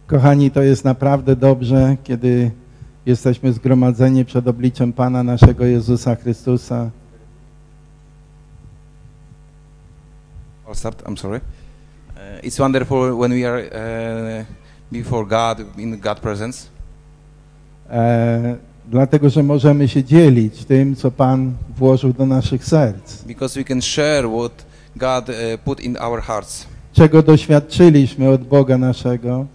Kochani, to jest naprawdę dobrze, kiedy jesteśmy zgromadzeni przed obliczem Pana naszego Jezusa Chrystusa. I'll start. I'm sorry. It's wonderful when we are before God, in God's presence. Dlatego, że możemy się dzielić tym, co Pan włożył do naszych serc. Because we can share what God put in our hearts. Czego doświadczyliśmy od Boga naszego.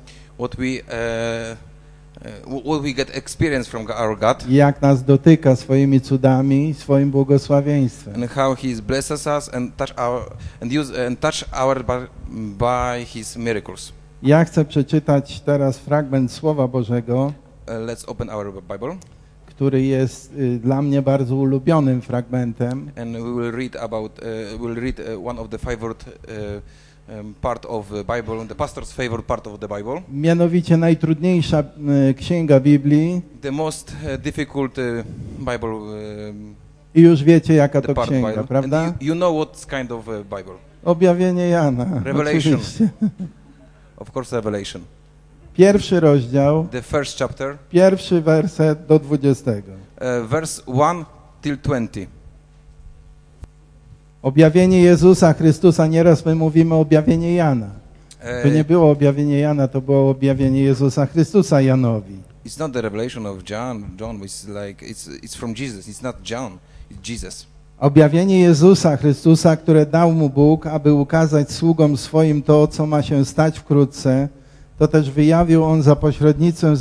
What we get experience from our God. Jak nas dotyka swoimi cudami, swoim błogosławieństwem. And how He blesses us and touch our by His miracles. Ja chcę przeczytać teraz fragment Słowa Bożego. Let's open our Bible. Który jest dla mnie bardzo ulubionym fragmentem. And we will read one of the favorite part of the Bible, the pastor's favorite part of the Bible. Mianowicie najtrudniejsza księga Biblii. The most difficult Bible. I już wiecie, jaka to księga, Bible. Prawda? You know what kind of Bible. Objawienie Jana. Revelation. Oczywiście. Of course, Revelation. Pierwszy rozdział. The first chapter. Pierwszy werset do 20. Verse 1 till 20. Objawienie Jezusa Chrystusa, nieraz my mówimy objawienie Jana. To nie było objawienie Jana, to było objawienie Jezusa Chrystusa Janowi. It's not the revelation of John. It's from Jesus. It's not John. It's Jesus. Objawienie Jezusa Chrystusa, które dał mu Bóg, aby ukazać sługom swoim to, co ma się stać wkrótce, to też wyjawił on za pośrednictwem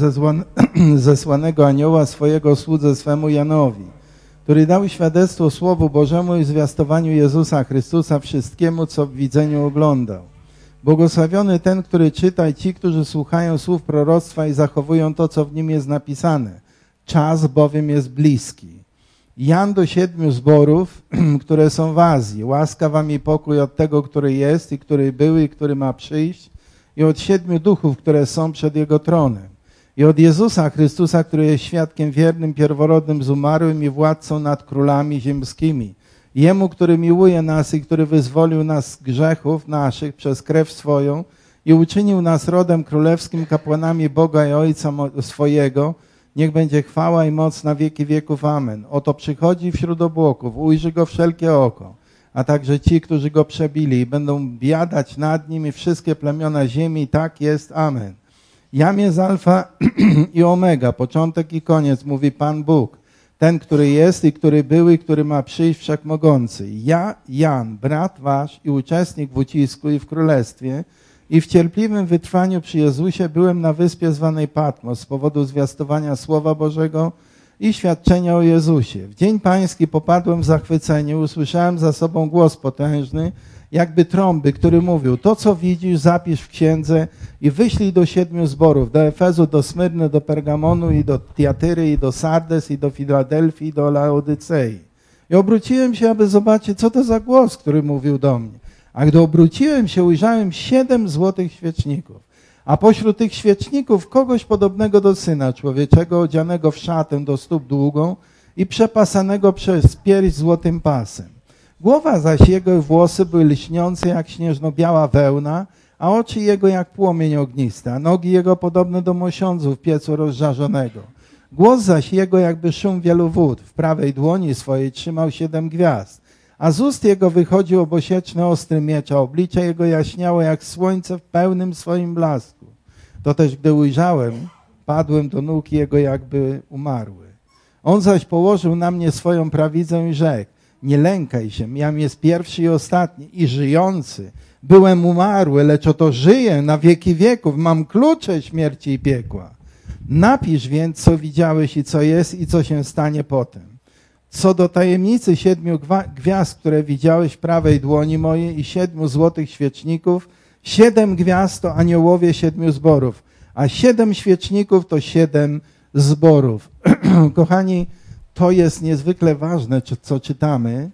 zesłanego anioła swojego słudze swemu Janowi, który dał świadectwo Słowu Bożemu i zwiastowaniu Jezusa Chrystusa wszystkiemu, co w widzeniu oglądał. Błogosławiony ten, który czyta i ci, którzy słuchają słów proroctwa i zachowują to, co w nim jest napisane. Czas bowiem jest bliski. Jan do 7 zborów, które są w Azji. Łaska wam i pokój od tego, który jest i który był i który ma przyjść, i od 7 duchów, które są przed Jego tronem. I od Jezusa Chrystusa, który jest świadkiem wiernym, pierworodnym z umarłym i władcą nad królami ziemskimi. Jemu, który miłuje nas i który wyzwolił nas z grzechów naszych przez krew swoją i uczynił nas rodem królewskim, kapłanami Boga i Ojca swojego. Niech będzie chwała i moc na wieki wieków. Amen. Oto przychodzi wśród obłoków, ujrzy Go wszelkie oko, a także ci, którzy Go przebili, będą biadać nad Nim i wszystkie plemiona ziemi. Tak jest. Amen. Jam jest alfa i omega, początek i koniec, mówi Pan Bóg, ten, który jest i który był i który ma przyjść, wszechmogący. Ja, Jan, brat wasz i uczestnik w ucisku i w królestwie i w cierpliwym wytrwaniu przy Jezusie byłem na wyspie zwanej Patmos z powodu zwiastowania Słowa Bożego i świadczenia o Jezusie. W dzień pański popadłem w zachwycenie, usłyszałem za sobą głos potężny, jakby trąby, który mówił, to co widzisz zapisz w księdze i wyślij do 7 zborów, do Efezu, do Smyrny, do Pergamonu i do Tiatyry i do Sardes i do Filadelfii i do Laodycei. I obróciłem się, aby zobaczyć, co to za głos, który mówił do mnie. A gdy obróciłem się, ujrzałem 7 złotych świeczników. A pośród tych świeczników kogoś podobnego do Syna Człowieczego, odzianego w szatę do stóp długą i przepasanego przez pierś złotym pasem. Głowa zaś jego i włosy były lśniące jak śnieżno-biała wełna, a oczy jego jak płomień ognisty, a nogi jego podobne do mosiądzu w piecu rozżarzonego. Głos zaś jego jakby szum wielu wód. W prawej dłoni swojej trzymał 7 gwiazd, a z ust jego wychodził obosieczny ostry miecz, a oblicze jego jaśniało jak słońce w pełnym swoim blasku. To też, gdy ujrzałem, padłem do nóg jego, jakby umarły. On zaś położył na mnie swoją prawicę i rzekł, nie lękaj się, jam jest pierwszy i ostatni i żyjący. Byłem umarły, lecz oto żyję na wieki wieków. Mam klucze śmierci i piekła. Napisz więc, co widziałeś i co jest i co się stanie potem. Co do tajemnicy 7 gwiazd, które widziałeś w prawej dłoni mojej i 7 złotych świeczników, 7 gwiazd to aniołowie 7 zborów, a 7 świeczników to 7 zborów. Kochani, to jest niezwykle ważne, co czytamy.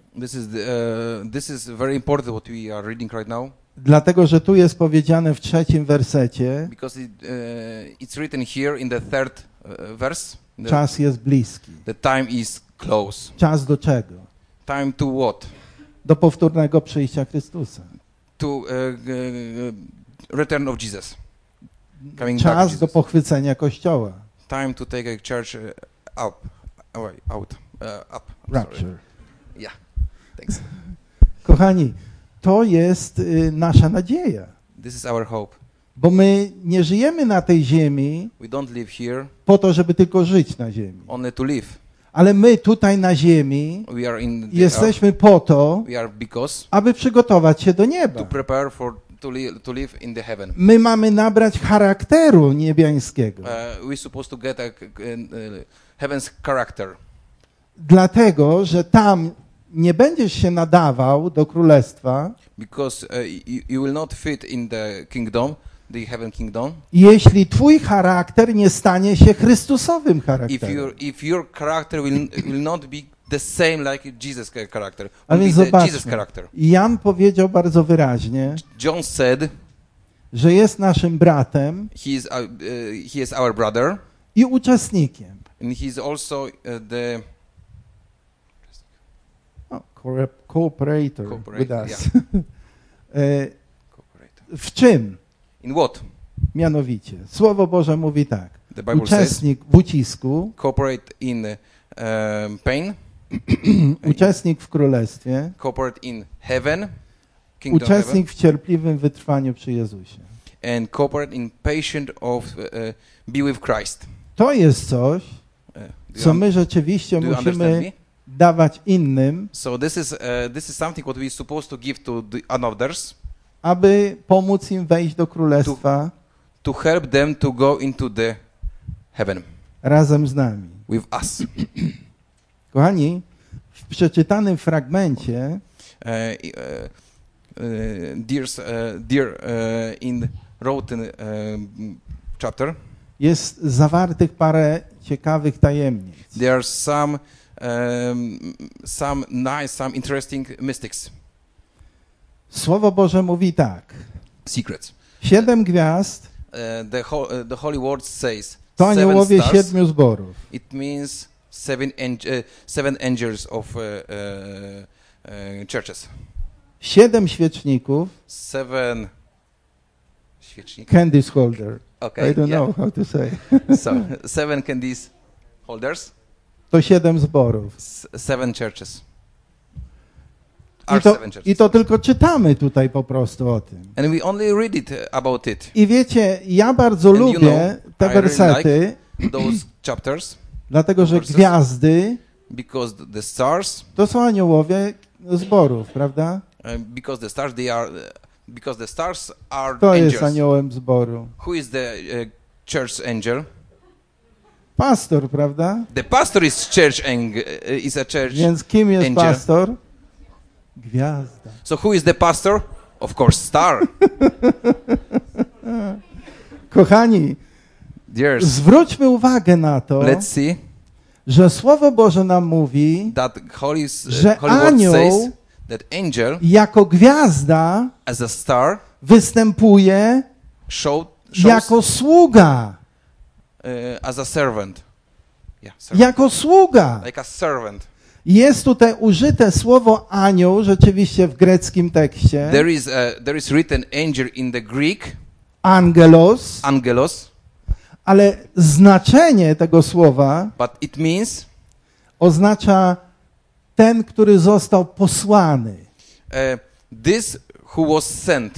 This is very important what we are reading right now. Dlatego, że tu jest powiedziane w 3 wersecie. Because it's written here in the 3rd verse. Czas jest bliski. The time is close. Czas do czego? Time to what? Do powtórnego przyjścia Chrystusa. To return of Jesus. coming back to czas do Jesus. pochwycenia Kościoła. Time to take a church out. Up. I'm Rapture. sorry. Yeah. Thanks. Kochani, to jest nasza nadzieja, This is our hope. bo my nie żyjemy na tej ziemi We don't live here po to, żeby tylko żyć na ziemi. only to live. Ale my tutaj na ziemi We are in the jesteśmy po to, we are because aby przygotować się do to nieba. prepare to live in the heaven. My mamy nabrać charakteru niebiańskiego. We're supposed to get a heaven's character. Dlatego, że tam nie będziesz się nadawał do królestwa, Because you will not fit in the kingdom, the heaven kingdom, jeśli twój charakter nie stanie się Chrystusowym charakterem. if your character will not be the same like Jesus' character, A will więc be the Jesus zobaczmy, character. Jan powiedział bardzo wyraźnie, John said że jest naszym bratem he is our brother, i uczestnikiem. and he's also the Cooperator Cooperator, with us. cooperator. W czym? In what? Mianowicie, Słowo Boże mówi tak. The Bible Uczestnik w ucisku, cooperate in pain, uczestnik w królestwie, cooperate in heaven, kingdom uczestnik w cierpliwym wytrwaniu przy Jezusie. heaven, and cooperate in patient of be with Christ. To jest coś, co my rzeczywiście do you understand musimy me? dawać innym, So this is something what we're supposed to give to the others aby pomóc im wejść do królestwa to help them to go into the heaven razem z nami. with us. Kochani, w przeczytanym fragmencie In written chapter, jest zawartych parę ciekawych tajemnic. there are some nice, some interesting mystics, Słowo Boże mówi tak. secrets. 7 gwiazd The Holy Word says to aniołowie stars. 7 zborów. It means seven angels of churches. 7 świeczników, Seven świecznik. candies holder. Okay, I don't yeah. know how to say. So 7 candies holders, To 7 zborów. 7 churches. I to tylko czytamy tutaj po prostu o tym. And we only read about it. I wiecie, ja bardzo And you lubię know, te I really wersety, Those chapters, dlatego że verses. gwiazdy because the stars, to są aniołowie zborów, prawda? because the stars are Kto jest angels. aniołem zboru? Who is the church angel? Pastor, prawda? The pastor is is a church. Więc kim jest angel. pastor? Gwiazda. So who is the pastor? Of course, star. Kochani, Dears, zwróćmy uwagę na to, let's see że Słowo Boże nam mówi, that Holy że Word anioł says that angel jako gwiazda as a star występuje shows jako sługa. as a servant. Yeah, servant. Jako sługa. Like a servant. Jest tutaj użyte słowo anioł rzeczywiście w greckim tekście. There is written angel in the Greek, Angelos, angelos, ale znaczenie tego słowa but it means oznacza ten, który został posłany. this who was sent.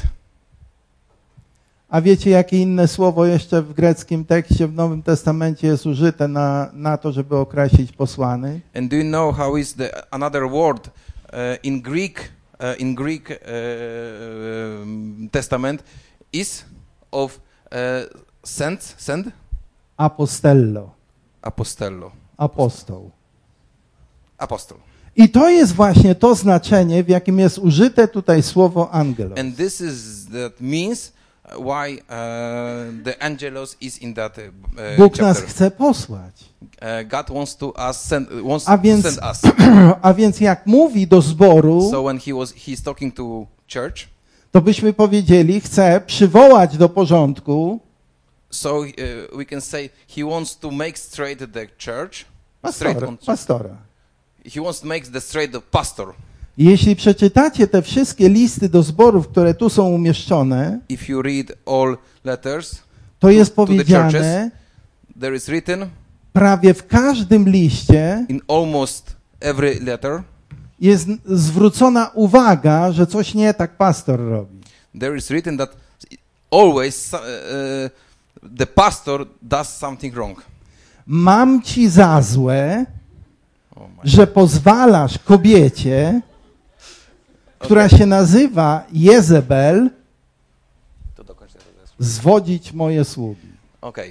A wiecie, jakie inne słowo jeszcze w greckim tekście w Nowym Testamencie jest użyte na to, żeby określić posłany? And do you know how is another word in Greek Testament is of send? Apostello. Apostello. Apostoł. Apostle. I to jest właśnie to znaczenie, w jakim jest użyte tutaj słowo angelos. And this is that means why the angelos is in that Bóg nas chapter. chce posłać. God wants to send us. A więc jak mówi do zboru, So when he's talking to church, to byśmy powiedzieli, chce przywołać do porządku so we can say he wants to make straight the church. pastora. He wants to make the straight the pastor. Jeśli przeczytacie te wszystkie listy do zborów, które tu są umieszczone, If you read all letters, to jest to the powiedziane churches, there is written prawie w każdym liście, in almost every letter, jest zwrócona uwaga, że coś nie tak pastor robi. there is written that always the pastor does something wrong. Mam ci za złe, Oh my. że pozwalasz kobiecie, która się nazywa Jezebel, To dokończ teraz. zwodzić moje sługi. Okay.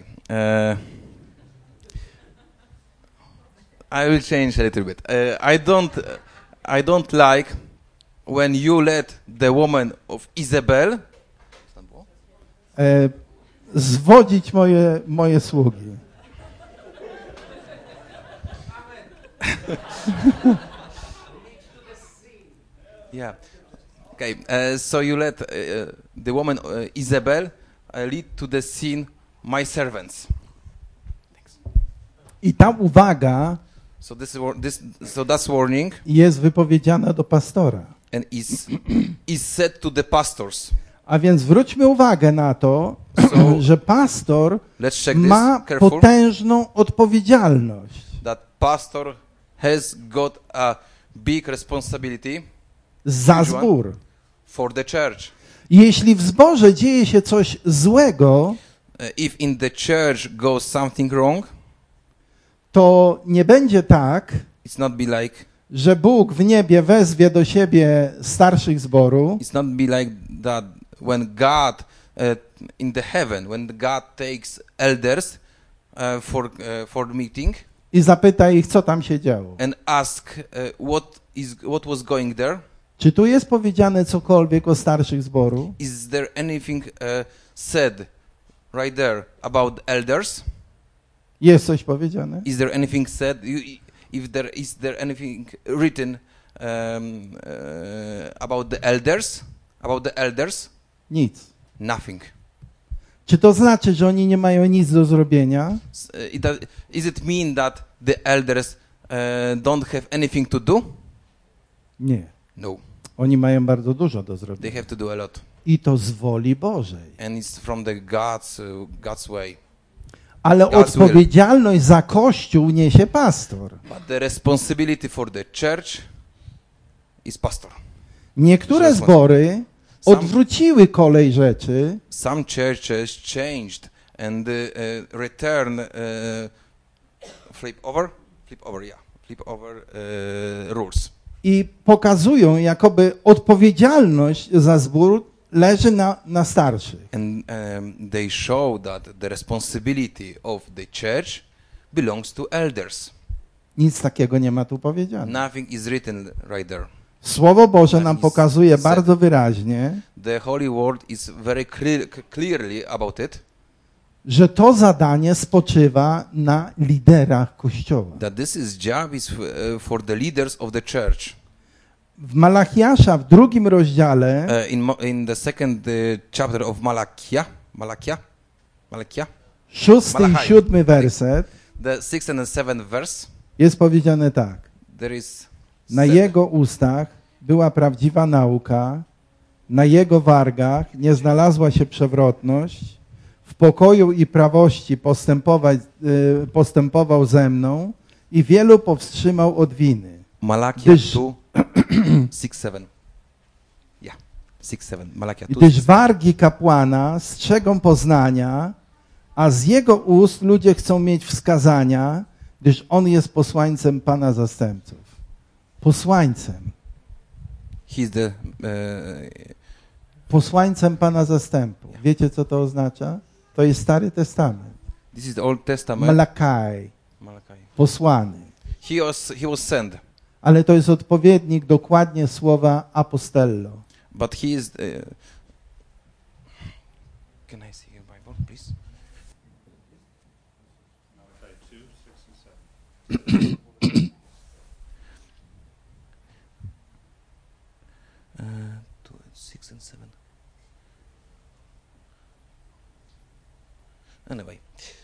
I will change a little bit. I don't like when you let the woman of Isabel Zwodzić moje sługi. Yeah. Okay. So you let the woman Isabel lead to the sin my servants. I ta uwaga So that's warning jest wypowiedziana do pastora. and is said to the pastors. A więc zwróćmy uwagę na to, że pastor Let's check this ma careful. potężną odpowiedzialność That pastor has got a big responsibility za Which one? zbór. for the church. Jeśli w zborze dzieje się coś złego, If in the church goes something wrong, to nie będzie tak, it's not be like że Bóg w niebie wezwie do siebie starszych zboru that when God in the heaven when God takes elders for the meeting i zapyta ich, co tam się działo. and ask what was going there. Czy tu jest powiedziane cokolwiek o starszych zboru? Is there anything said right there about elders? Jest coś powiedziane? Is there anything said? Is there anything written about the elders? About the elders? Nic. Nothing. Czy to znaczy, że oni nie mają nic do zrobienia? Is it mean that the elders don't have anything to do? Nie. No. Oni mają bardzo dużo do They zrobienia. have to do a lot, I to z woli Bożej. and it's from the God's way. Ale God's odpowiedzialność za Kościół niesie pastor. But the responsibility for the church is pastor. Niektóre zbory odwróciły kolej rzeczy Some churches changed and return flip over rules. i pokazują, jakoby odpowiedzialność za zbór leży na starszych. And they show that the responsibility of the church belongs to elders. Nic takiego nie ma tu powiedziane. Nothing is written right there. Słowo Boże nam Is pokazuje said. bardzo wyraźnie, The Holy Word is very clearly about it, że to zadanie spoczywa na liderach Kościoła. that this job is for the leaders of the church. W Malachiasza w 2 rozdziale In the second chapter of Malachi, 6 i Malachi. 7 werset the 6th and 7th verse, jest powiedziane tak. there is Na said, jego ustach była prawdziwa nauka, na jego wargach nie znalazła się przewrotność, w pokoju i prawości postępował ze mną i wielu powstrzymał od winy. Malachi Gdyż- 2, 6, 7. Yeah, 6, 7. Malachi 2. Gdyż wargi kapłana strzegą poznania, a z jego ust ludzie chcą mieć wskazania, gdyż on jest posłańcem Pana zastępców. Posłańcem. He's the Posłańcem Pana zastępów. Wiecie, co to oznacza? To jest Stary Testament. this is the Old Testament. Malachi, Malachi. posłany. He was sent, Ale to jest odpowiednik dokładnie słowa apostello. but he is. Can I see your Bible, please? Malachi 2, 6 and 7. 6 and 7. Anyway,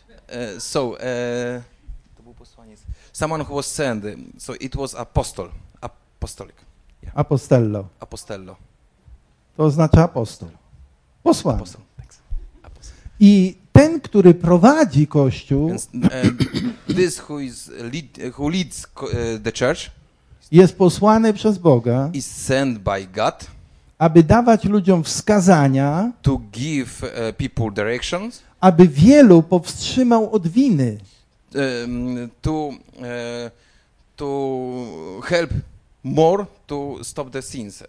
to był posłaniec. Someone who was sent, so it was apostolic, Apostello. apostello, To oznacza apostol. Posłany. apostle. Thanks. Apostle. I ten, który prowadzi Kościół, And this who leads the church jest posłany przez Boga, is sent by God aby dawać ludziom wskazania, to give people directions, aby wielu powstrzymał od winy. To help more to stop the sins.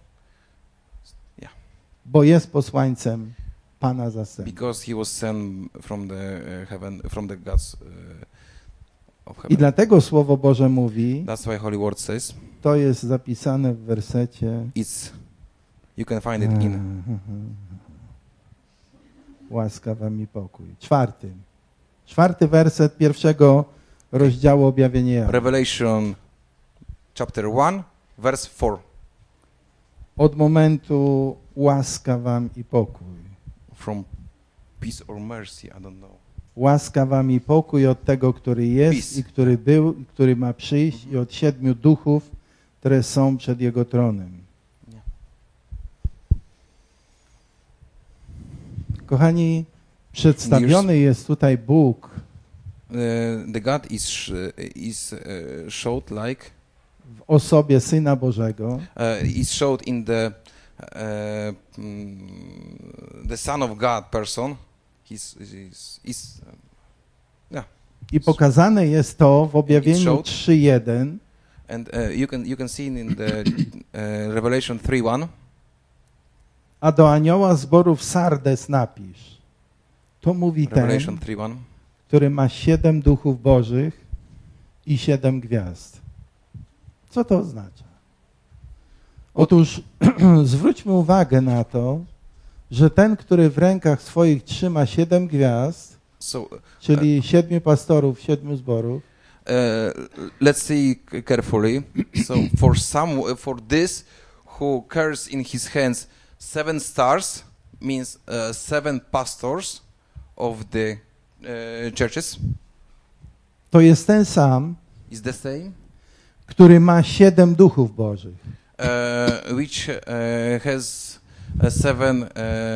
Bo jest posłańcem Pana zastępów. Because he was sent from the heaven, from the gods of I heaven. dlatego Słowo Boże mówi, That's why Holy Word says to jest zapisane w wersecie, you can find it in łaska wam i pokój. 4 werset 1 rozdziału objawienia Jana. Revelation chapter 1, verse 4. Od momentu łaska wam i pokój. From peace or mercy, I don't know. Łaska wam i pokój od tego, który jest Peace. i który był, i który ma przyjść, i od 7 duchów, które są przed Jego tronem. Kochani, przedstawiony jest tutaj Bóg The God is showed like w osobie Syna Bożego, is showed in the Son of God person. i pokazane jest to w objawieniu showed. 3:1, And you can see in the Revelation 3:1. a do anioła zboru w Sardes napisz. To mówi Revelation ten, 3:1. który ma 7 duchów bożych i 7 gwiazd. Co to oznacza? Otóż zwróćmy uwagę na to, że ten, który w rękach swoich trzyma 7 gwiazd, So czyli 7 pastorów, 7 zborów, let's see carefully. So for this who carries in his hands 7 stars means 7 pastors of the churches. to jest ten sam, Is the same, który ma 7 duchów bożych. which has 7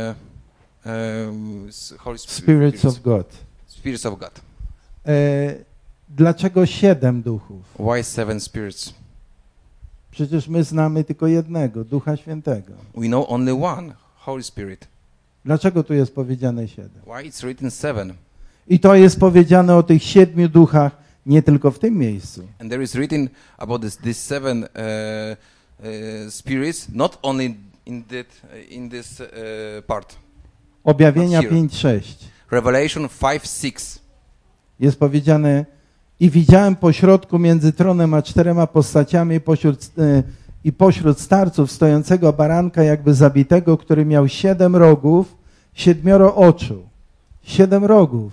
Holy Spirits of God. Spirits of God. Dlaczego 7 duchów? Why 7 spirits? Przecież my znamy tylko jednego, Ducha Świętego. We know only one, Holy Spirit. Dlaczego tu jest powiedziane 7? Why it's written 7? I to jest powiedziane o tych 7 duchach nie tylko w tym miejscu. And there is written about this 7 spirits, not only in this part. Objawienia Not here. 5:6 Revelation 5:6. jest powiedziane: i widziałem pośrodku między tronem a 4 postaciami pośród starców stojącego baranka jakby zabitego, który miał 7 rogów, 7 oczu. 7 rogów.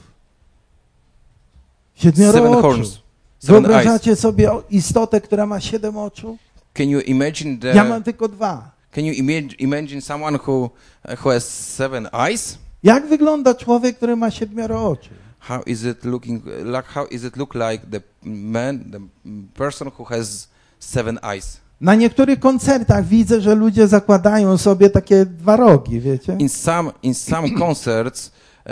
7 7 oczu. horns. 7 eyes. Wyobrażacie sobie istotę, która ma 7 oczu? Can you imagine Ja mam tylko 2. Can you imagine someone who has 7 eyes? Jak wygląda człowiek, który ma 7 oczu? How is it look like the person who has 7 eyes? Na niektórych koncertach widzę, że ludzie zakładają sobie takie 2 rogi, wiecie? In some concerts,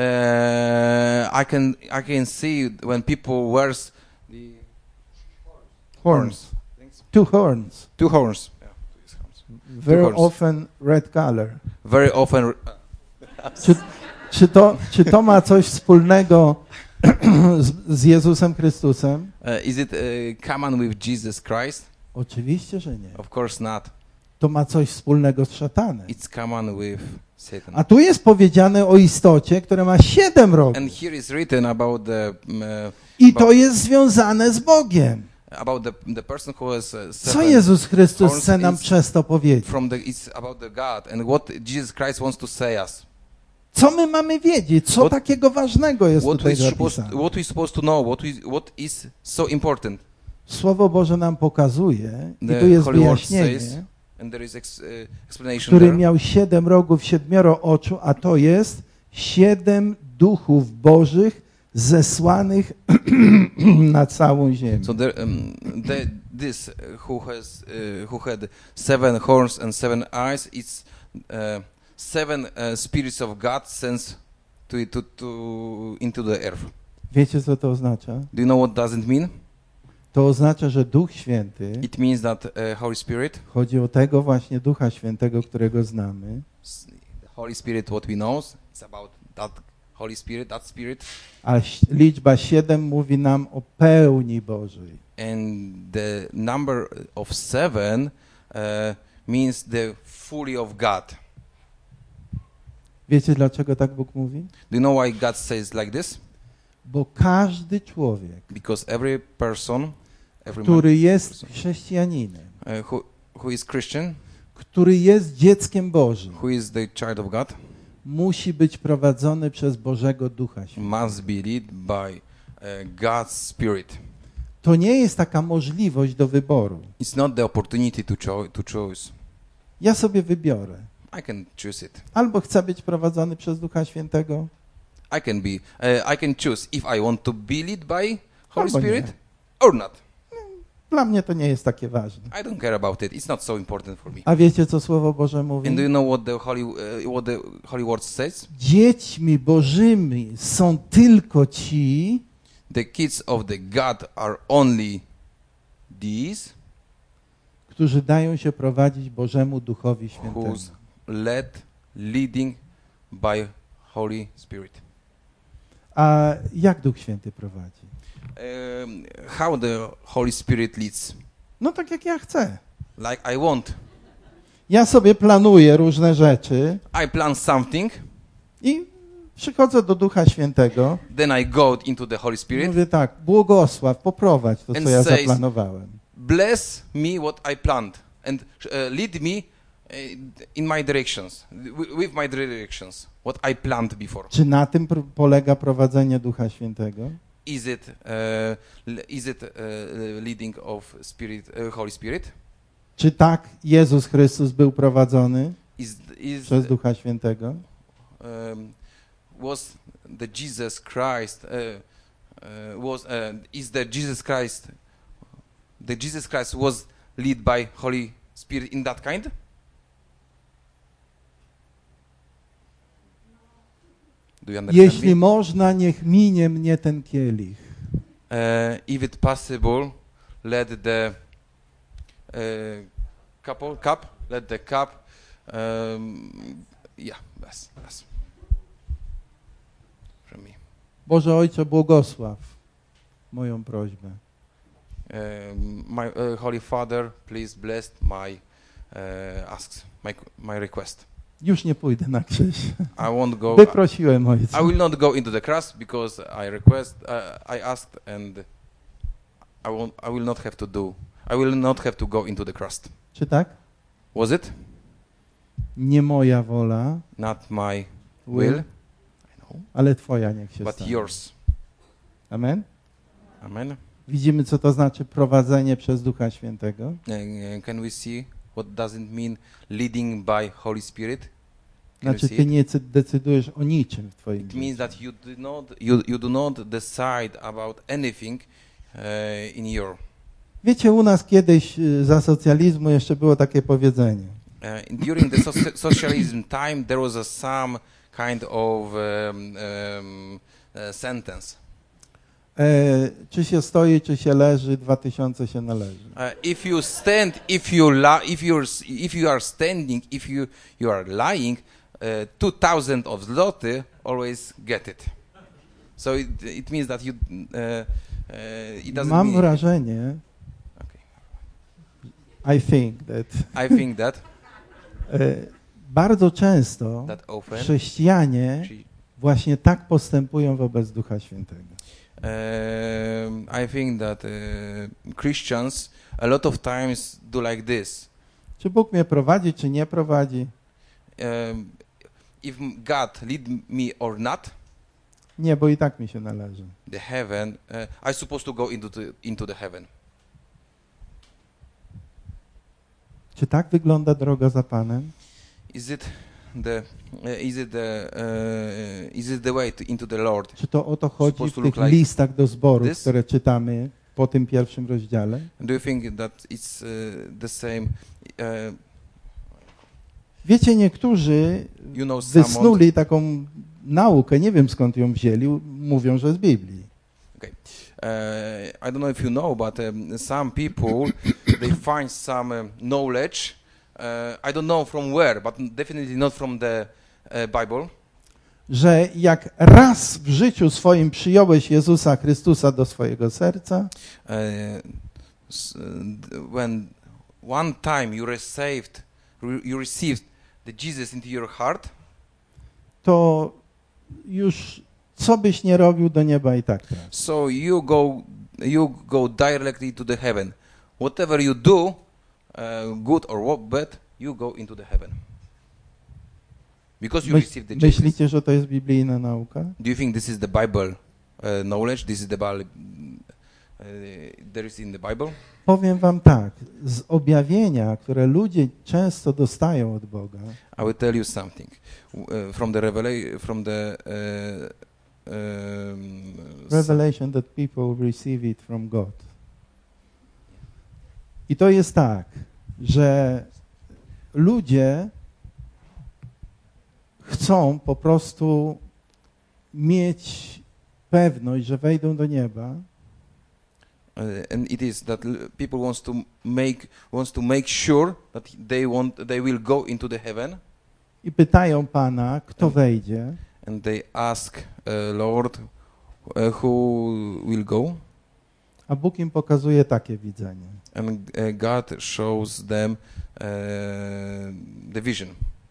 I can see when people wears the Horns. 2 horns. 2 horns. Very horns. often red color. Very often. Czy to ma coś wspólnego z Jezusem Chrystusem? Is it common with Jesus Christ? Oczywiście, że nie. Of course not. To ma coś wspólnego z szatanem. It's common with Satan. A tu jest powiedziane o istocie, która ma 7 rogów. And here is written about the I to jest związane z Bogiem. about the person who has Co 7 Jezus Chrystus horns chce nam is przez to powiedzieć? it's about the God and what Jesus Christ wants to say us. Co my mamy wiedzieć? Co takiego ważnego jest tutaj zapisane? What we supposed to know? What is so important? Słowo Boże nam pokazuje, i The tu jest Holy Word wyjaśnienie, says, and there is explanation który there. miał 7 rogów, 7 oczu, a to jest 7 duchów bożych zesłanych na całą ziemię. So this who had 7 horns and 7 eyes, it's 7 spirits of God sent into the earth. Wiecie, co to oznacza? Do you know what does it mean? To oznacza, że Duch Święty, It means that Holy Spirit, chodzi o tego właśnie Ducha Świętego, którego znamy, the Holy Spirit, what we know, it's about that Holy Spirit, that Spirit, a liczba 7 mówi nam o pełni Bożej. and the number of 7 means the fully of God. Wiecie, dlaczego tak Bóg mówi? Do you know why God says like this? Bo każdy człowiek, Because every person, every który jest chrześcijaninem, who is Christian, który jest dzieckiem Bożym, who is the child of God, musi być prowadzony przez Bożego Ducha Świętego. must be led by God's Spirit. To nie jest taka możliwość do wyboru. It's not the opportunity to choose. Ja sobie wybiorę. I can choose it. Albo chcę być prowadzony przez Ducha Świętego, I can choose if I want to be led by Holy Albo Spirit nie. or not. Dla mnie to nie jest takie ważne. I don't care about it. It's not so important for me. A wiecie, co Słowo Boże mówi? And do you know what the Holy Word says? Dziećmi Bożymi są tylko ci, The kids of the God are only these którzy dają się prowadzić Bożemu Duchowi Świętemu. who's leading by Holy Spirit. A jak Duch Święty prowadzi? How the Holy Spirit leads? No tak jak ja chcę. Like I want. Ja sobie planuję różne rzeczy I plan something, i przychodzę do Ducha Świętego. then I go into the Holy Spirit. Mówię tak, błogosław, poprowadź to, co And ja says- zaplanowałem. Bless me what I planned and lead me in my directions, with my directions, what I planned before. Czy na tym polega prowadzenie Ducha Świętego? Is it leading of Spirit, Holy Spirit? Czy tak Jezus Chrystus był prowadzony Is przez Ducha Świętego? Was the Jesus Christ is the Jesus Christ was led by Holy Spirit in that kind? Do you understand Jeśli me? można, niech minie mnie ten kielich. If it possible, let the cup, let the cup, yes. From me. Boże Ojcze, błogosław moją prośbę. My Holy Father, please bless my asks, my request. Już nie pójdę na krzyż. I won't go. Wyprosiłem Ojca. I will not go into the cross because I asked, and I will not have to do. I will not have to go into the cross. Czy tak? Was it Nie moja wola, not my will, I know, ale Twoja niech się but stanie. yours? Amen? Amen. Widzimy, co to znaczy prowadzenie przez Ducha Świętego. Can we see what does it mean leading by Holy Spirit? Can we Znaczy, see Ty it? nie decydujesz o niczym w Twoim It means życiu. that you do not decide about anything in your. Wiecie, u nas kiedyś za socjalizmu jeszcze było takie powiedzenie. During the socialism time, there was some kind of sentence. Czy się stoi, czy się leży, 2000 się należy. If you stand, if you are standing, if you are lying, 2000 of zloty always get it. So it means that it doesn't Mam mean. wrażenie, Okay. I think that I think that bardzo często often chrześcijanie właśnie tak postępują wobec Ducha Świętego. I think that Christians a lot of times do like this. Czy Bóg mnie prowadzi, czy nie prowadzi? If God lead me or not, Nie, bo i tak mi się należy. the heaven, I supposed to go into the heaven. Czy tak wygląda droga za Panem? Is it the way into the Lord? Czy to o to chodzi w Supposed to tych look like listach do zborów, this? które czytamy po tym pierwszym rozdziale? Do you think that it's the same? Wiecie, niektórzy You know, someone wysnuli taką naukę, nie wiem skąd ją wzięli, mówią, że z Biblii. Okay. I don't know if you know, but some people they find some knowledge. I don't know from where, but definitely not from the Bible. Że jak raz w życiu swoim przyjąłeś Jezusa Chrystusa do swojego serca, When one time you received the Jesus into your heart, to już co byś nie robił, do nieba i tak trafisz. so you go directly to the heaven. Whatever you do, good or bad, you go into the heaven. Because you received the Jesus. Myślicie, że to jest biblijna nauka? Do you think this is the Bible knowledge? This is the Bible there is in the Bible? Powiem wam tak, z objawienia, które ludzie często dostają od Boga, I will tell you something from the revelation that people receive it from God. I to jest tak, że ludzie chcą po prostu mieć pewność, że wejdą do nieba. And it is that people wants to make sure that they will go into the heaven. I pytają Pana, kto wejdzie. And they ask Lord, who will go? A Bóg im pokazuje takie widzenie. And God shows them the vision.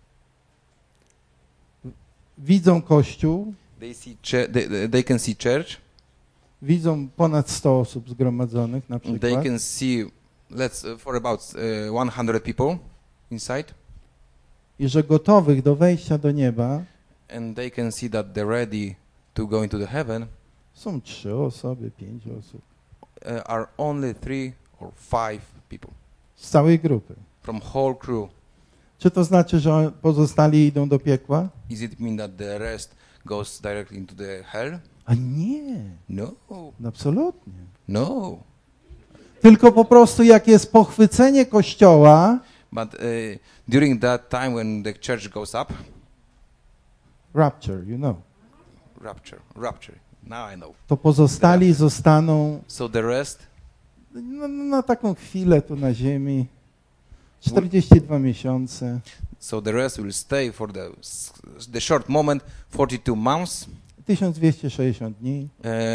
Widzą Kościół, They can see church. widzą ponad 100 osób zgromadzonych na przykład. They can see, for about 100 people inside. I że gotowych do wejścia do nieba And they can see that they're ready to go into the heaven. są 3 osoby, 5 osób. Are only 3 or 5 people Z całej grupy. from whole crew. Czy to znaczy, że pozostali idą do piekła? Is it mean that the rest goes directly into the hell? A nie, No, absolutnie. no. Tylko po prostu jak jest pochwycenie Kościoła, But during that time when the church goes up, rapture, you know, rapture. Now I know. to pozostali zostaną So the rest, na taką chwilę tu na ziemi, 42 miesiące, so the rest will stay for the short moment, 42 months, 1260 dni,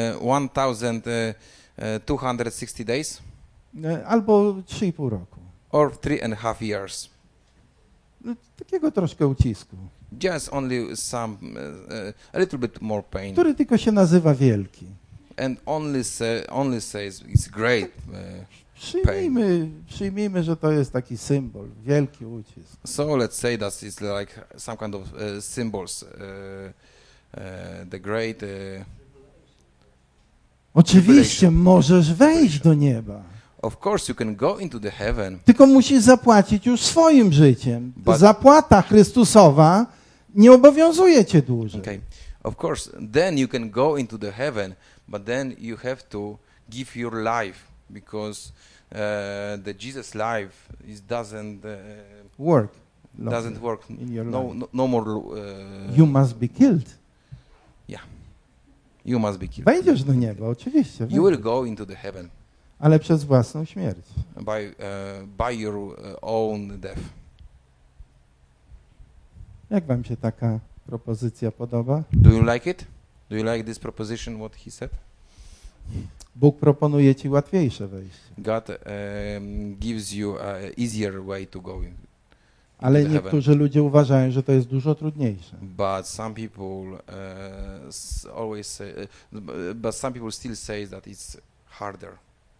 1260 days, albo 3,5 roku. or 3.5 years. Takiego troszkę ucisku, Just only a little bit more pain, który tylko się nazywa wielki. and only says it's great. Przyjmijmy, że to jest taki symbol, wielki ucisk. So let's say that it's like some kind of symbols, the great. Oczywiście możesz wejść do nieba, Of course, you can go into the heaven, tylko musisz zapłacić już swoim życiem. But- Zapłata Chrystusowa nie obowiązuje cię dłużej. okay. Of course, then you can go into the heaven, but then you have to give your life because the Jesus life doesn't Work. work. in your No, life. no more. You must be killed. You must be killed. Wejdziesz do nieba, oczywiście. You will wejdziesz. go into the heaven Ale przez własną śmierć. by your own death. Jak wam się taka propozycja podoba? Do you like it? Do you like this proposition? What he said? Bóg proponuje ci łatwiejsze wejście. God gives you an easier way to go in. Ale the heaven. niektórzy ludzie uważają, że to jest dużo trudniejsze. But some people some people still say that it's harder.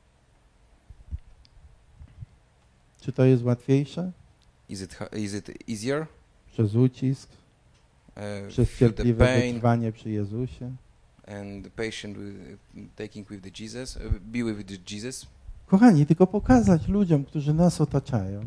Czy to jest łatwiejsze? Is it easier? Przez ucisk, przez feel the cierpliwe pain wytrwanie przy Jezusie? and the patient taking with the Jesus, be with the Jesus. Kochani, tylko pokazać ludziom, którzy nas otaczają,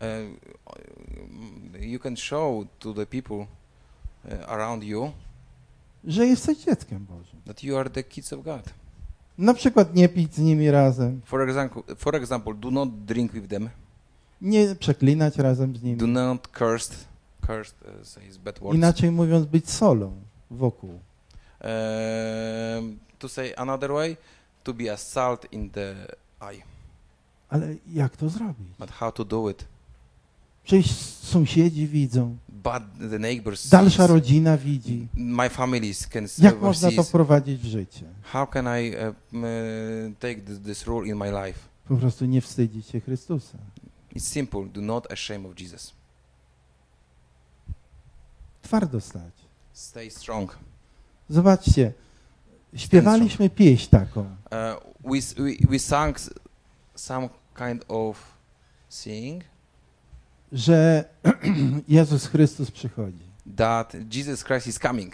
You can show to the people around you że jesteś dzieckiem Bożym. that you are the kids of God. Na przykład nie pić z nimi razem, For example, do not drink with them. nie przeklinać razem z Do nimi. not curse says bad words. Inaczej mówiąc, być solą. wokół. To say another way, to be a salt in the eye. Ale jak to zrobić? But how to do it? Przecież sąsiedzi widzą, But the neighbors dalsza sees, rodzina widzi. my families can Jak można to sees. wprowadzić w życie? How can I take this rule in my life? Po prostu nie wstydzić się Chrystusa. It's simple. Do not ashamed of Jesus. Twardo stać. Stay strong. Zobaczcie, śpiewaliśmy pieśń taką. We sang some kind of sing Że Jezus Chrystus przychodzi. that Jesus Christ is coming.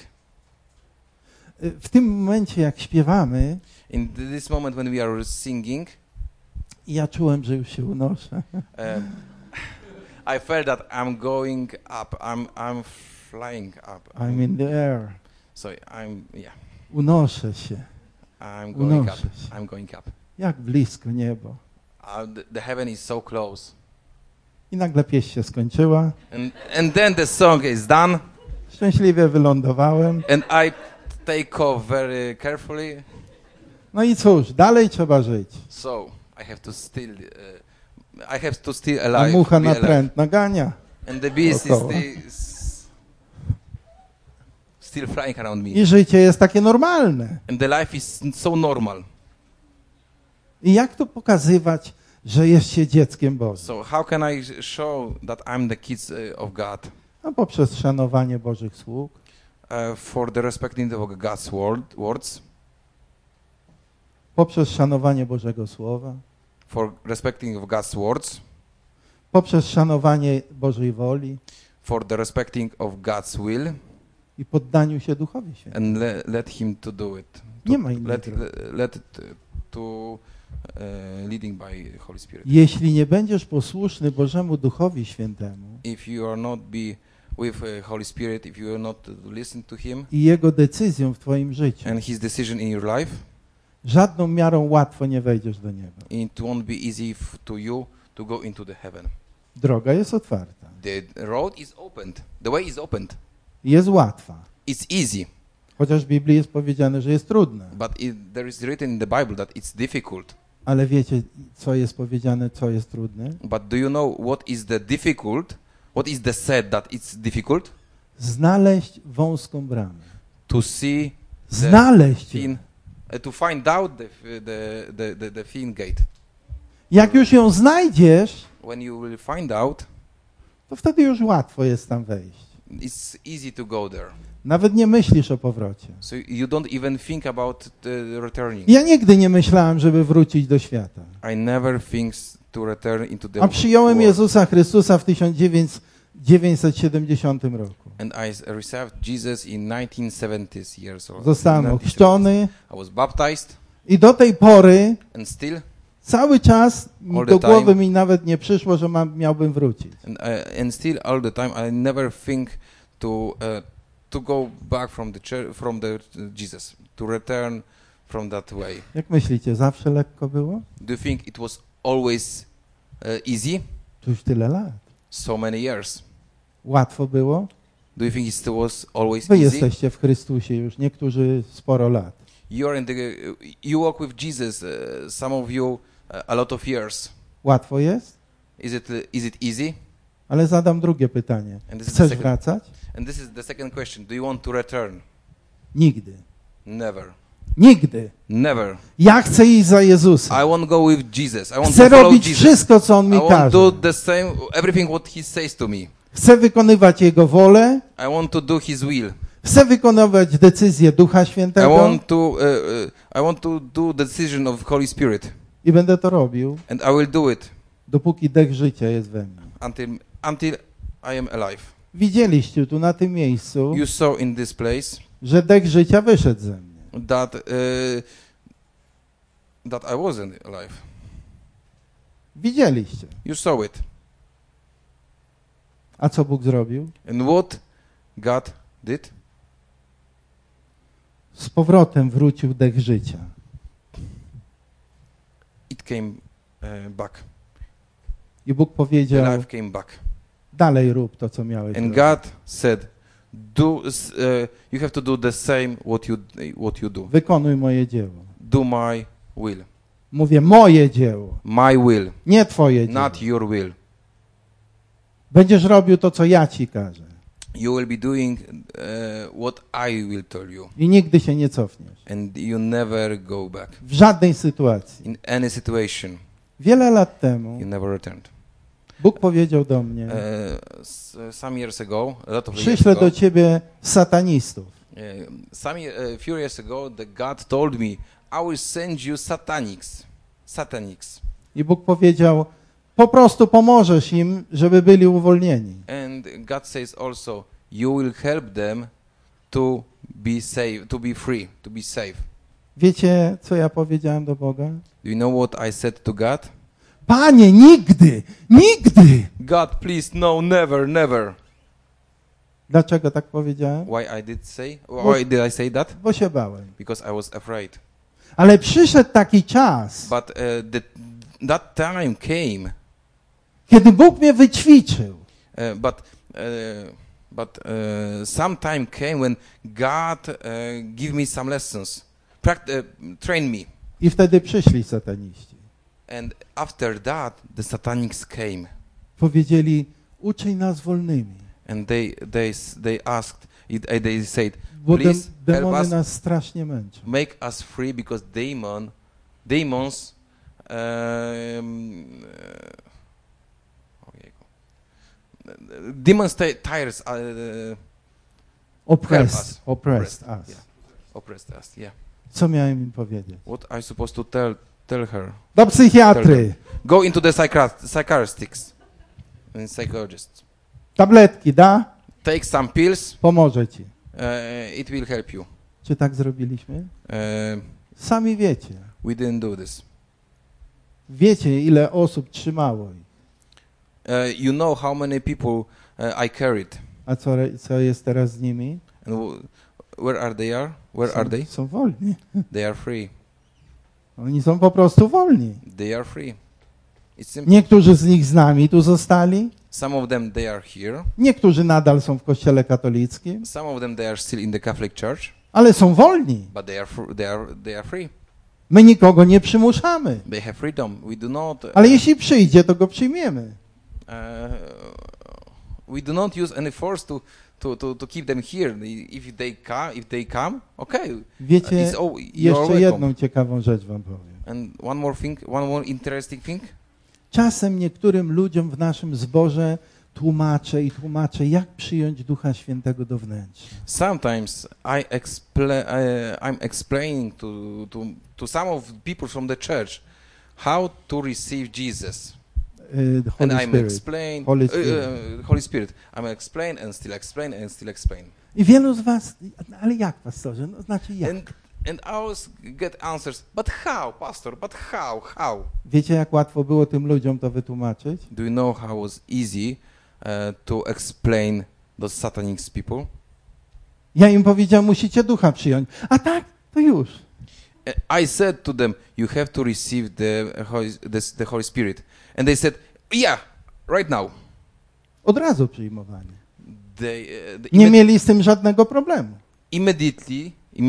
W tym momencie, jak śpiewamy, In this moment when we are singing, ja czułem, że już się unoszę. I felt that I'm going up. I'm flying up. I'm in the air. So yeah. Unoszę się. I'm going up. Unoszę się. I'm going up. Jak blisko niebo. The heaven is so close. I nagle pieśń się skończyła. And then the song is done, Szczęśliwie wylądowałem. and I take off very carefully. No i cóż, dalej trzeba żyć. So I have to still A alive. mucha be na alive. tręt nagania. And the beast is Dookoła. still flying around me. I życie jest takie normalne. And the life is so normal. I jak to pokazywać, że jest się dzieckiem Bożym? So how can I show that I'm the kids of God? No poprzez szanowanie Bożych sług, For the respecting of God's words, poprzez szanowanie Bożego Słowa, for respecting of God's words, poprzez szanowanie Bożej woli for the respecting of God's will, i poddaniu się Duchowi Świętemu. and let Him to do it. Nie ma innej Let drogi. let it to leading by Holy Spirit. Jeśli nie będziesz posłuszny Bożemu Duchowi Świętemu If you are not be with Holy Spirit, if you are not listen to Him i Jego decyzjom w twoim życiu, and His decision in your life, żadną miarą łatwo nie wejdziesz do nieba. it won't be easy to you to go into the heaven. Droga jest otwarta. The road is opened. The way is opened. Jest łatwa. It's easy, Chociaż w Biblii jest powiedziane, że jest trudna. but there is written in the Bible that it's difficult. Ale wiecie, co jest powiedziane, co jest trudne? But do you know what is the difficult? What is the said that it's difficult? Znaleźć wąską bramę. To see the Znaleźć ją. thin, to find out the thin gate. Jak już ją znajdziesz, When you will find out, to wtedy już łatwo jest tam wejść. it's easy to go there. Nawet nie myślisz o powrocie. So you don't even think about returning. Ja nigdy nie myślałem, żeby wrócić do świata. I never think to return into the A przyjąłem world. Jezusa Chrystusa w 1970 roku. And I received Jesus in 1970 years old. Zostałem 1970. ochrzczony I was baptized, i do tej pory and still, cały czas All do the głowy time. mi nawet nie przyszło, że miałbym wrócić. and still all the time, I never think to go back from the church, from the Jesus, to return from that way. Jak myślicie, zawsze lekko było? Do you think it was always easy? To już tyle lat. So many years. Łatwo było? Do you think it was always Wy easy? jesteście w Chrystusie już, niektórzy sporo lat. You walk with Jesus. Some of you a lot of years. Łatwo jest? Is it easy? Ale zadam drugie pytanie. And this is the Chcesz second. wracać? And this is the second question. Do you want to return? Nigdy. Never. Nigdy. Never. Ja chcę iść za Jezusem. I won't go with Jesus. I want Chcę to follow robić Jesus. wszystko, co On I mi want każe. to do the same, everything what He says to me. Chcę wykonywać Jego wolę. I want to do His will. Chcę wykonywać decyzje Ducha I Świętego. want to do the decision of Holy Spirit. I będę to robił, And I will do it dopóki dech życia jest we mnie. until I am alive. Widzieliście tu na tym miejscu, You saw in this place że dech życia wyszedł ze mnie. that I wasn't alive. Widzieliście. You saw it. A co Bóg zrobił? And what God did? Z powrotem wrócił dech życia. It came back. I Bóg The powiedział, life came back. dalej rób to, co miałeś And robić. God said, you have to do the same what you do. Wykonuj moje dzieło. Do my will. Mówię moje dzieło, My will, nie twoje dzieło. not your will. Będziesz robił to, co ja ci każę. You will be doing what I will tell you, I nigdy się nie cofniesz. and you never go back. W żadnej sytuacji. In any situation, Wiele lat temu you never returned. Bóg powiedział do mnie, Some years ago, a lot of years przyślę ago, do ciebie satanistów. few years ago, God told me, I will send you satanics. I Bóg powiedział, po prostu pomożesz im, żeby byli uwolnieni. And God says also, you will help them to be safe, to be free, to be safe. Wiecie, co ja powiedziałem do Boga? Do you know what I said to God? Panie, nigdy, nigdy! God, please, no, never, never. Dlaczego tak powiedziałem? Why did I say that? Bo się bałem. Because I was afraid. Ale przyszedł taki czas, But that time came. kiedy Bóg mnie wyćwiczył. But some time came when God gave me some lessons, trained me. I wtedy przyszli sataniści. And after that, the satanics came. Powiedzieli, uczyń nas wolnymi. And they asked, they said, Bo please help demony us, nas strasznie męczą. make us free, because demons demons tires Oppressed us. Yeah. Oppressed us, yeah. Co miałem im powiedzieć? What I supposed to tell her? Do psychiatry. Go into the psychiatrists and psychologists. Tabletki da? Take some pills. Pomoże ci. It will help you. Czy tak zrobiliśmy? Sami wiecie. We didn't do this. Wiecie, ile osób trzymało ich. You know how many people I carried. A co jest teraz z nimi? And where are they? Where are they? Są wolni. They are free. Oni są po prostu wolni. They are free. It's simple. Niektórzy z nich z nami tu zostali. Some of them they are here. Niektórzy nadal są w kościele katolickim. Some of them they are still in the Catholic Church. Ale są wolni. But they are free. My nikogo nie przymuszamy. They have freedom. We do not. Ale jeśli przyjdzie, to go przyjmiemy. We do not use any force to keep them here. If they come, okay. Wiecie, you're jeszcze welcome. jedną ciekawą rzecz wam powiem. And one more interesting thing. Czasem niektórym ludziom w naszym zborze tłumaczę, jak przyjąć Ducha Świętego do wnętrza. Sometimes I'm explaining to some of people from the church how to receive Jesus. And Holy Spirit. I'm explain and still explain and still explain. I wielu z was, ale jak, pastorze? No, znaczy jak? And I always get answers, but how, pastor, but how? Wiecie, jak łatwo było tym ludziom to wytłumaczyć? Do you know how it was easy to explain those satanic people? Ja im powiedziałem, musicie Ducha przyjąć. A tak, to już. I said to them, you have to receive the Holy Spirit. And they said, yeah, right now. Od razu przyjmowanie. Nie mieli z tym żadnego problemu. Immediately,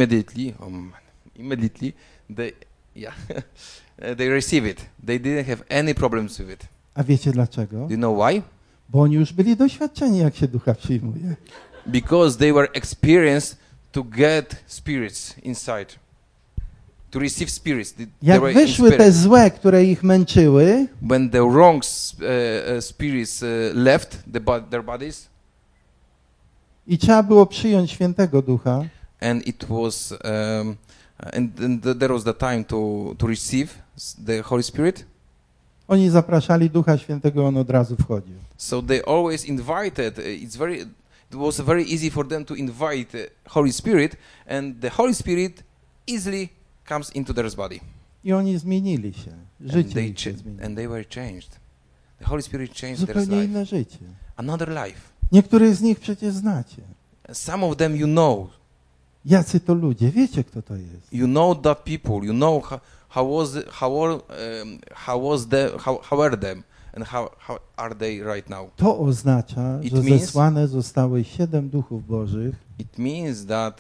they receive it. They didn't have any problems with it. A wiecie dlaczego? Do you know why? Bo oni już byli doświadczeni, jak się Ducha przyjmuje. Because they were experienced to get spirits inside. To receive spirits. Jak wyszły te złe, które ich męczyły, when the wrong spirits left their bodies, i trzeba było przyjąć Świętego Ducha, and it was there was the time to receive the Holy Spirit. Oni zapraszali Ducha Świętego, on od razu wchodził. So they always invited. It was very easy for them to invite Holy Spirit, and the Holy Spirit easily comes into their body. I oni zmienili się. Życie ich się zmieniło. And they were changed. The Holy Spirit changed their Zupełnie life. inne życie. Another life. Niektórych z nich przecież znacie. Some of them you know. Jacy to ludzie? Wiecie, kto to jest. You know that people. You know how were them, And how are they right now? To oznacza, It że means- zesłane zostały 7 duchów bożych, It means that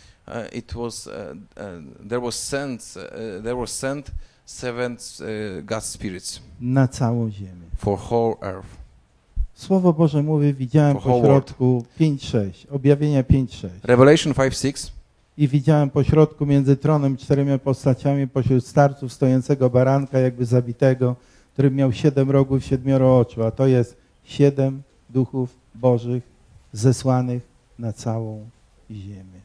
there was sent 7 God's spirits na całą ziemię. for whole earth. Słowo Boże mówi, widziałem For whole pośrodku 5:6, objawienia 5:6. Revelation 5:6. I widziałem pośrodku między tronem 4 postaciami, pośród starców stojącego baranka, jakby zabitego, który miał 7 rogów, 7 oczu, a to jest 7 duchów bożych zesłanych na całą ziemię.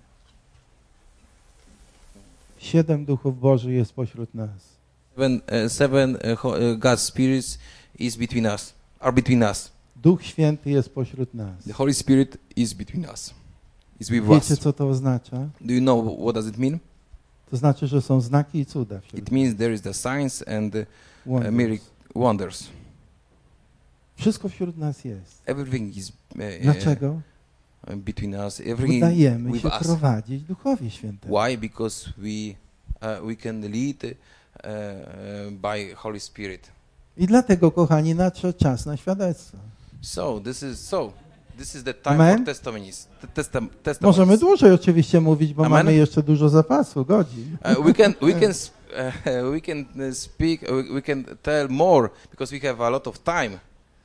7 duchów bożych jest pośród nas. Seven God's spirits are between us. Duch Święty jest pośród nas. The Holy Spirit is between us. Is with Wiecie, us. co to oznacza? Do you know what does it mean? To znaczy, że są znaki i cuda wśród It means there is the signs and the wonders. wonders. Wszystko wśród nas jest. Everything is Dlaczego? between us. Everything Udajemy with się us. prowadzić Duchowi Świętemu. Why? Because we can lead by Holy Spirit. I dlatego, kochani, nadszedł czas na świadectwo. So this is the time Amen. for testimonies. Testimonies. Możemy dłużej oczywiście mówić, bo Amen. mamy jeszcze dużo zapasu, godzin. We can speak. We can tell more because we have a lot of time.